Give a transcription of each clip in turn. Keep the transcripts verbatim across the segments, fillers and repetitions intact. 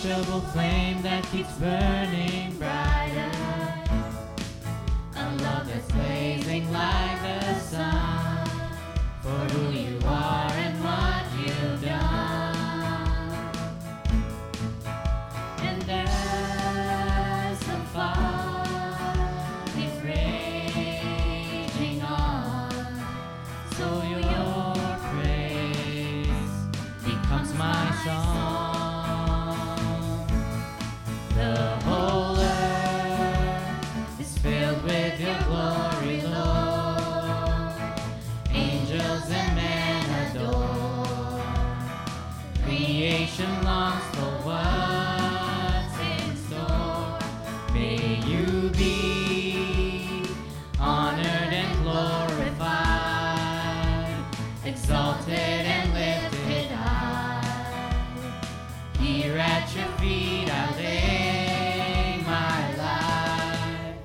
unquenchable flame that keeps burning brighter. A love that's blazing like the sun, for who you are and what you've done. And as the fire is raging on, so your praise becomes my song. The whole earth is filled with your glory, Lord. Angels and men adore. Creation longs for what's in store. May you be honored and glorified, exalted and lifted high. Here at your feet I lay my life.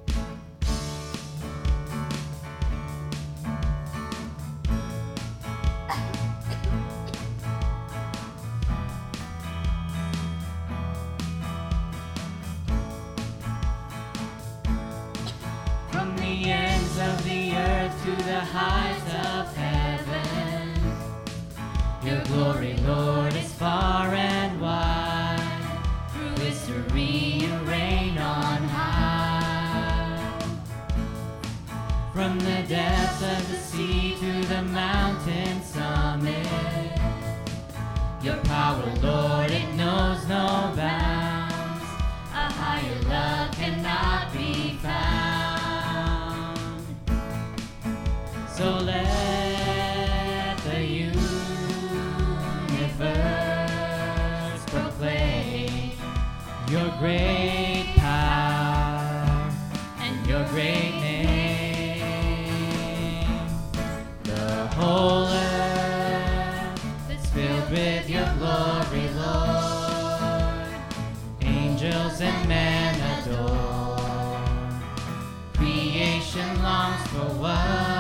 From the ends of the earth to the heights of heaven, your glory, Lord, is far and wide. Through history you reign on high. From the depths of the sea to the mountain summit, your power, Lord, it knows no bounds. A higher love cannot be found. So let the universe proclaim your great power and your great name. The whole earth is filled with your glory, Lord. Angels and men adore. Creation longs for what